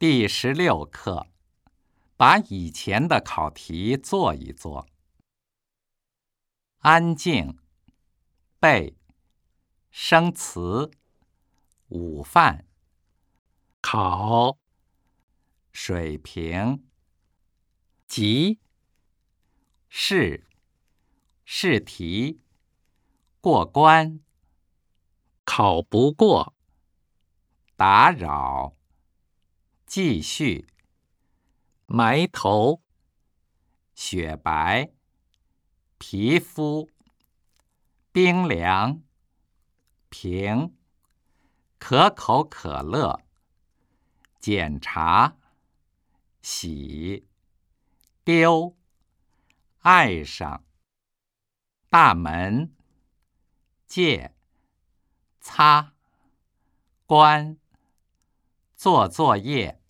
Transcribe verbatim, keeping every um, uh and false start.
第十六课，把以前的考题做一做。安静，背，生词，午饭， 考， 水平， 级， 试，试题，过关， 考不过， 打扰，继续， 埋头， 雪白，皮肤，冰凉，平，可口可乐，检查，洗，丢，爱上，大门，借，擦，关，做作业。